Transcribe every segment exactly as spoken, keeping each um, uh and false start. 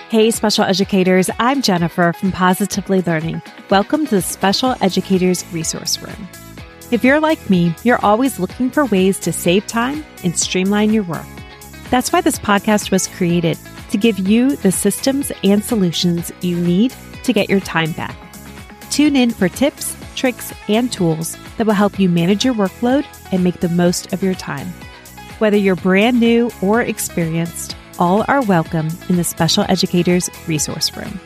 Hey, special educators, I'm Jennifer from Positively Learning. Welcome to the Special Educators Resource Room. If you're like me, you're always looking for ways to save time and streamline your work. That's why this podcast was created, to give you the systems and solutions you need to get your time back. Tune in for tips, tricks, and tools that will help you manage your workload and make the most of your time. Whether you're brand new or experienced, all are welcome in the Special Educators Resource Room.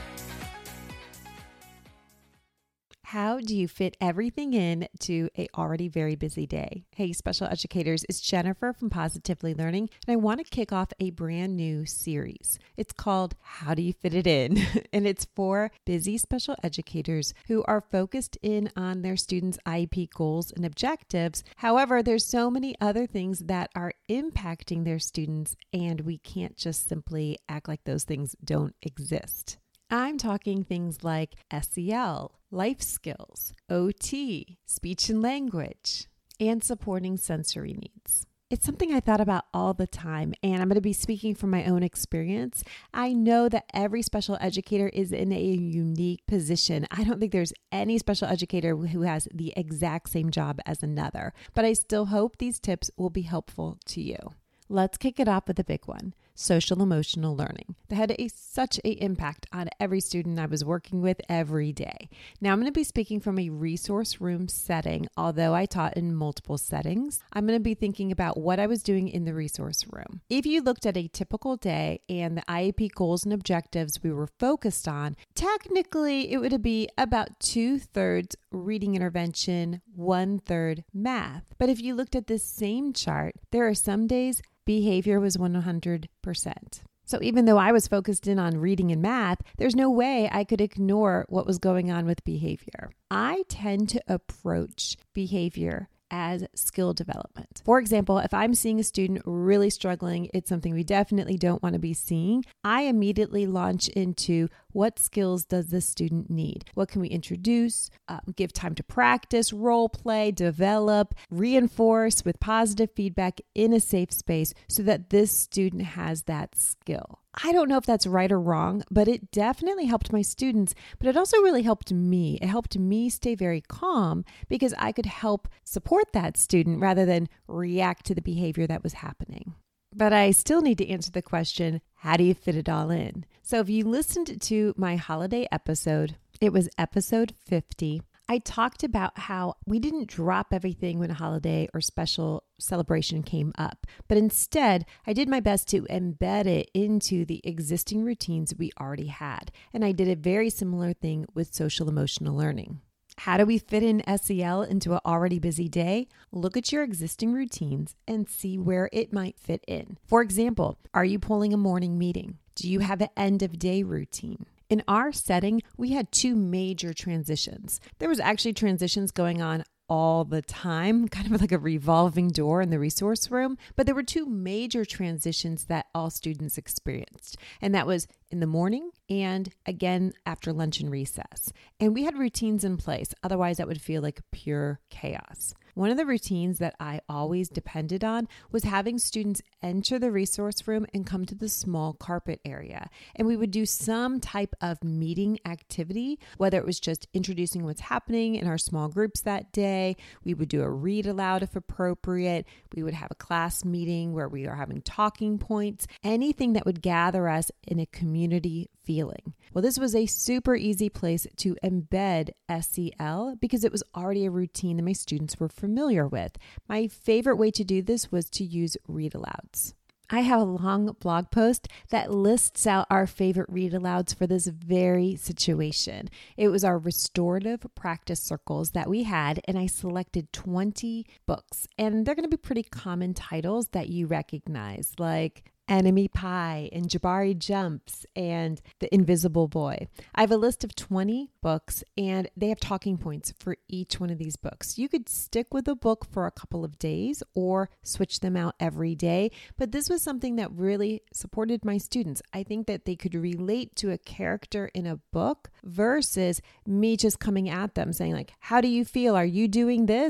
How do you fit everything in to a already very busy day? Hey, special educators, it's Jennifer from Positively Learning, and I want to kick off a brand new series. It's called How Do You Fit It In? And it's for busy special educators who are focused in on their students' I E P goals and objectives. However, there's so many other things that are impacting their students, and we can't just simply act like those things don't exist. I'm talking things like S E L, life skills, O T, speech and language, and supporting sensory needs. It's something I thought about all the time, and I'm going to be speaking from my own experience. I know that every special educator is in a unique position. I don't think there's any special educator who has the exact same job as another, but I still hope these tips will be helpful to you. Let's kick it off with a big one. Social emotional learning that had a, such an impact on every student I was working with every day. Now I'm going to be speaking from a resource room setting, although I taught in multiple settings. I'm going to be thinking about what I was doing in the resource room. If you looked at a typical day and the I E P goals and objectives we were focused on, technically it would be about two-thirds reading intervention, one-third math. But if you looked at this same chart, there are some days behavior was one hundred percent. So even though I was focused in on reading and math, there's no way I could ignore what was going on with behavior. I tend to approach behavior as skill development. For example, if I'm seeing a student really struggling, it's something we definitely don't want to be seeing. I immediately launch into what skills does this student need? What can we introduce? Um, give time to practice, role play, develop, reinforce with positive feedback in a safe space so that this student has that skill. I don't know if that's right or wrong, but it definitely helped my students, but it also really helped me. It helped me stay very calm because I could help support that student rather than react to the behavior that was happening. But I still need to answer the question, how do you fit it all in? So if you listened to my holiday episode, it was episode fifty. I talked about how we didn't drop everything when a holiday or special celebration came up, but instead I did my best to embed it into the existing routines we already had. And I did a very similar thing with social emotional learning. How do we fit in S E L into an already busy day? Look at your existing routines and see where it might fit in. For example, are you pulling a morning meeting? Do you have an end of day routine? In our setting, we had two major transitions. There was actually transitions going on all the time, kind of like a revolving door in the resource room. But there were two major transitions that all students experienced. And that was in the morning and again after lunch and recess. And we had routines in place. Otherwise, that would feel like pure chaos. One of the routines that I always depended on was having students enter the resource room and come to the small carpet area. And we would do some type of meeting activity, whether it was just introducing what's happening in our small groups that day. We would do a read aloud if appropriate. We would have a class meeting where we are having talking points, anything that would gather us in a community feeling. Well, this was a super easy place to embed S E L because it was already a routine that my students were familiar with. My favorite way to do this was to use read alouds. I have a long blog post that lists out our favorite read alouds for this very situation. It was our restorative practice circles that we had, and I selected twenty books. And they're going to be pretty common titles that you recognize, like Enemy Pie and Jabari Jumps and The Invisible Boy. I have a list of twenty books and they have talking points for each one of these books. You could stick with a book for a couple of days or switch them out every day, but this was something that really supported my students. I think that they could relate to a character in a book versus me just coming at them saying like, how do you feel? Are you doing this?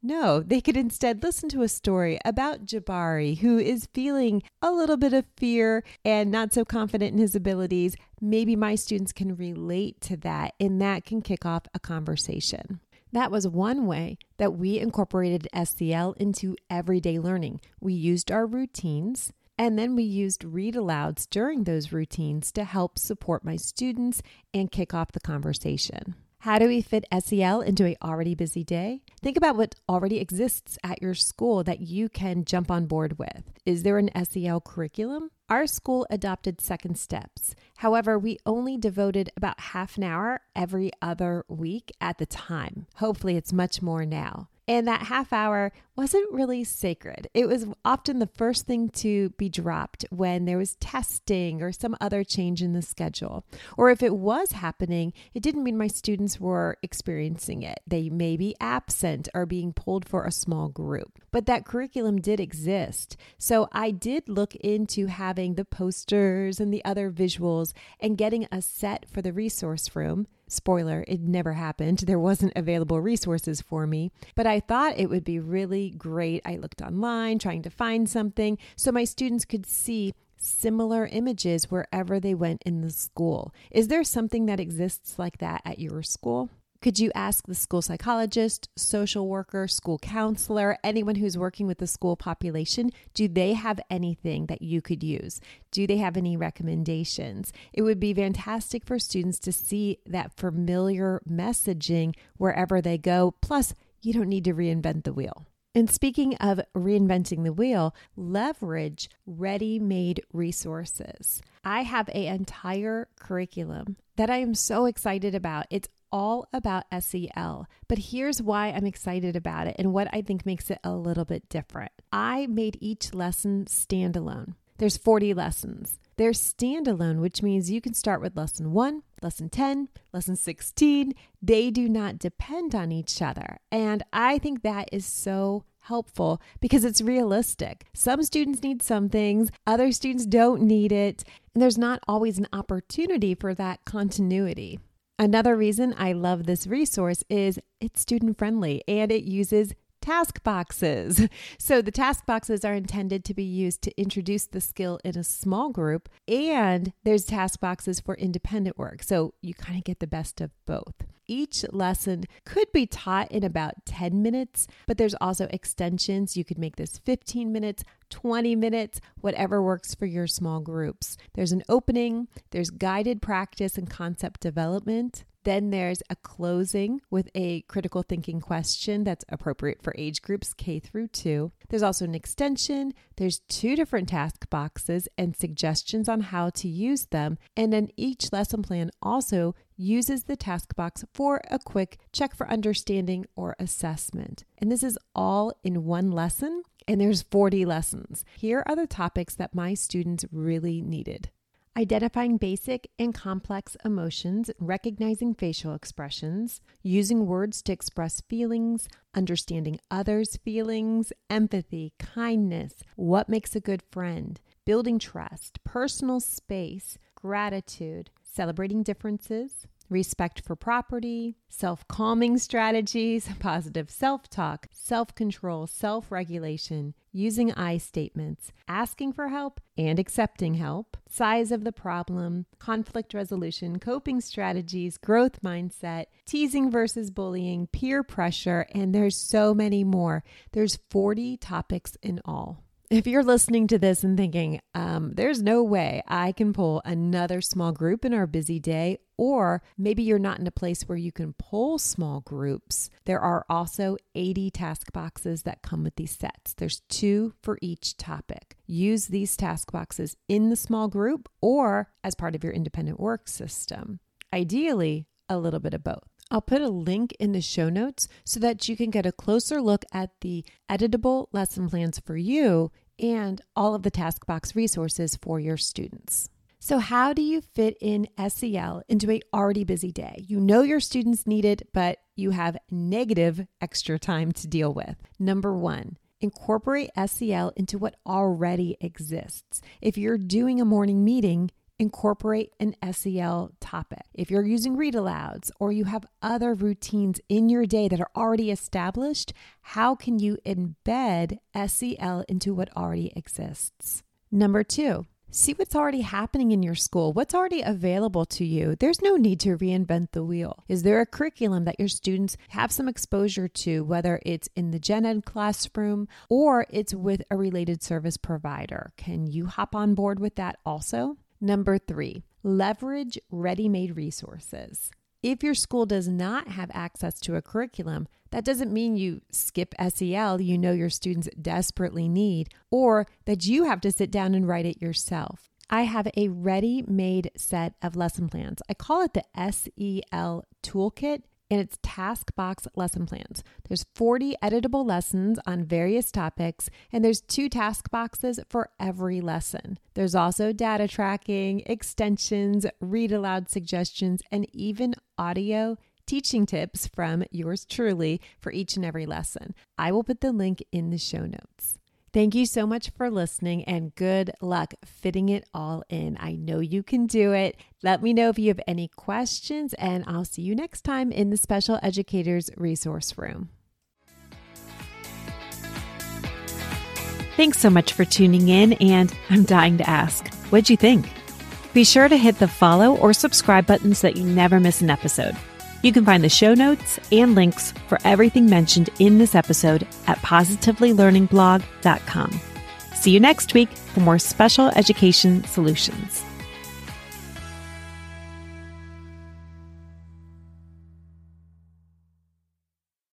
No, they could instead listen to a story about Jabari, who is feeling a little bit of fear and not so confident in his abilities. Maybe my students can relate to that, and that can kick off a conversation. That was one way that we incorporated S E L into everyday learning. We used our routines, and then we used read alouds during those routines to help support my students and kick off the conversation. How do we fit S E L into an already busy day? Think about what already exists at your school that you can jump on board with. Is there an S E L curriculum? Our school adopted Second Steps. However, we only devoted about half an hour every other week at the time. Hopefully, it's much more now. And that half hour wasn't really sacred. It was often the first thing to be dropped when there was testing or some other change in the schedule. Or if it was happening, it didn't mean my students were experiencing it. They may be absent or being pulled for a small group. But that curriculum did exist. So I did look into having the posters and the other visuals and getting a set for the resource room. Spoiler, it never happened. There wasn't available resources for me, but I thought it would be really great. I looked online trying to find something so my students could see similar images wherever they went in the school. Is there something that exists like that at your school? Could you ask the school psychologist, social worker, school counselor, anyone who's working with the school population? Do they have anything that you could use? Do they have any recommendations? It would be fantastic for students to see that familiar messaging wherever they go. Plus, you don't need to reinvent the wheel. And speaking of reinventing the wheel, leverage ready-made resources. I have an entire curriculum that I am so excited about. It's all about S E L, but here's why I'm excited about it and what I think makes it a little bit different. I made each lesson standalone. There's forty lessons. They're standalone, which means you can start with lesson one, lesson ten, lesson sixteen. They do not depend on each other. And I think that is so helpful because it's realistic. Some students need some things, other students don't need it. And there's not always an opportunity for that continuity. Another reason I love this resource is it's student friendly and it uses task boxes. So the task boxes are intended to be used to introduce the skill in a small group, and there's task boxes for independent work. So you kind of get the best of both. Each lesson could be taught in about ten minutes, but there's also extensions. You could make this fifteen minutes, twenty minutes, whatever works for your small groups. There's an opening, there's guided practice and concept development. Then there's a closing with a critical thinking question that's appropriate for age groups K through two. There's also an extension. There's two different task boxes and suggestions on how to use them. And then each lesson plan also uses the task box for a quick check for understanding or assessment. And this is all in one lesson, and there's forty lessons. Here are the topics that my students really needed. Identifying basic and complex emotions, recognizing facial expressions, using words to express feelings, understanding others' feelings, empathy, kindness, what makes a good friend, building trust, personal space, gratitude, celebrating differences, respect for property, self-calming strategies, positive self-talk, self-control, self-regulation, using I statements, asking for help and accepting help, size of the problem, conflict resolution, coping strategies, growth mindset, teasing versus bullying, peer pressure, and there's so many more. There's forty topics in all. If you're listening to this and thinking, um, there's no way I can pull another small group in our busy day, or maybe you're not in a place where you can pull small groups, there are also eighty task boxes that come with these sets. There's two for each topic. Use these task boxes in the small group or as part of your independent work system. Ideally, a little bit of both. I'll put a link in the show notes so that you can get a closer look at the editable lesson plans for you and all of the task box resources for your students. So how do you fit in S E L into an already busy day? You know your students need it, but you have negative extra time to deal with. Number one, incorporate S E L into what already exists. If you're doing a morning meeting, incorporate an S E L topic. If you're using read alouds or you have other routines in your day that are already established, how can you embed S E L into what already exists? Number two, see what's already happening in your school, what's already available to you. There's no need to reinvent the wheel. Is there a curriculum that your students have some exposure to, whether it's in the gen ed classroom or it's with a related service provider? Can you hop on board with that also? Number three, leverage ready-made resources. If your school does not have access to a curriculum, that doesn't mean you skip S E L you know your students desperately need, or that you have to sit down and write it yourself. I have a ready-made set of lesson plans. I call it the S E L Toolkit, and it's task box lesson plans. There's forty editable lessons on various topics, and there's two task boxes for every lesson. There's also data tracking, extensions, read aloud suggestions, and even audio teaching tips from yours truly for each and every lesson. I will put the link in the show notes. Thank you so much for listening, and good luck fitting it all in. I know you can do it. Let me know if you have any questions, and I'll see you next time in the Special Educators Resource Room. Thanks so much for tuning in, and I'm dying to ask, what'd you think? Be sure to hit the follow or subscribe buttons so that you never miss an episode. You can find the show notes and links for everything mentioned in this episode at positively learning blog dot com. See you next week for more special education solutions.